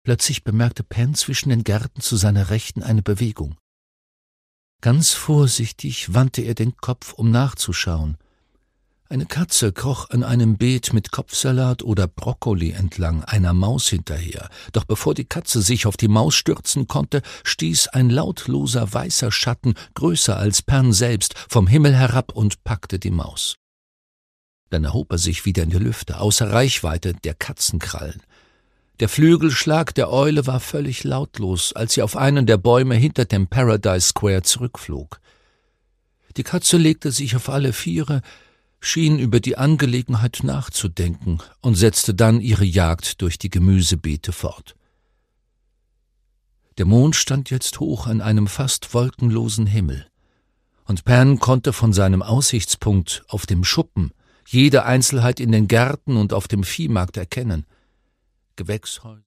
Plötzlich bemerkte Pan zwischen den Gärten zu seiner Rechten eine Bewegung. Ganz vorsichtig wandte er den Kopf, um nachzuschauen. Eine Katze kroch an einem Beet mit Kopfsalat oder Brokkoli entlang, einer Maus hinterher. Doch bevor die Katze sich auf die Maus stürzen konnte, stieß ein lautloser weißer Schatten, größer als Pan selbst, vom Himmel herab und packte die Maus. Dann erhob er sich wieder in die Lüfte, außer Reichweite der Katzenkrallen. Der Flügelschlag der Eule war völlig lautlos, als sie auf einen der Bäume hinter dem Paradise Square zurückflog. Die Katze legte sich auf alle Viere, schien über die Angelegenheit nachzudenken und setzte dann ihre Jagd durch die Gemüsebeete fort. Der Mond stand jetzt hoch an einem fast wolkenlosen Himmel, und Pan konnte von seinem Aussichtspunkt auf dem Schuppen jede Einzelheit in den Gärten und auf dem Viehmarkt erkennen. Gewächshäuser